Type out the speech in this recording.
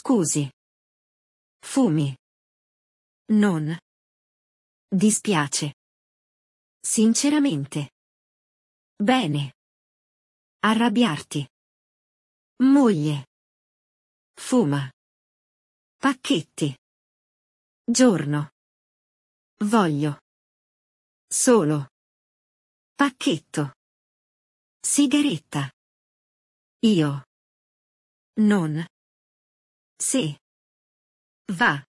Scusi. Fumi. Non. Dispiace. Sinceramente. Bene. Arrabbiarti. Moglie. Fuma. Pacchetti. Giorno. Voglio. Solo. Pacchetto. Sigaretta. Io. Non. Se. Va.